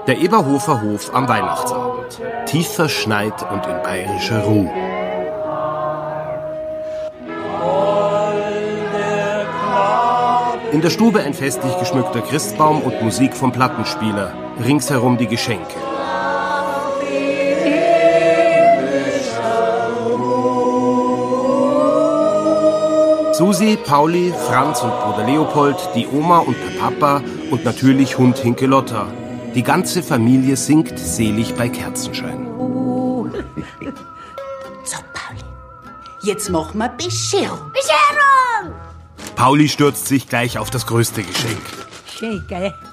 Der Eberhofer Hof am Weihnachtsabend. Tief verschneit und in bayerischer Ruhe. In der Stube ein festlich geschmückter Christbaum und Musik vom Plattenspieler. Ringsherum die Geschenke. Susi, Pauli, Franz und Bruder Leopold, die Oma und der Papa und natürlich Hund Hinke Lotta. Die ganze Familie singt selig bei Kerzenschein. So, Pauli, jetzt machen wir Bescherung. Bescherung! Pauli stürzt sich gleich auf das größte Geschenk. Schön, gell?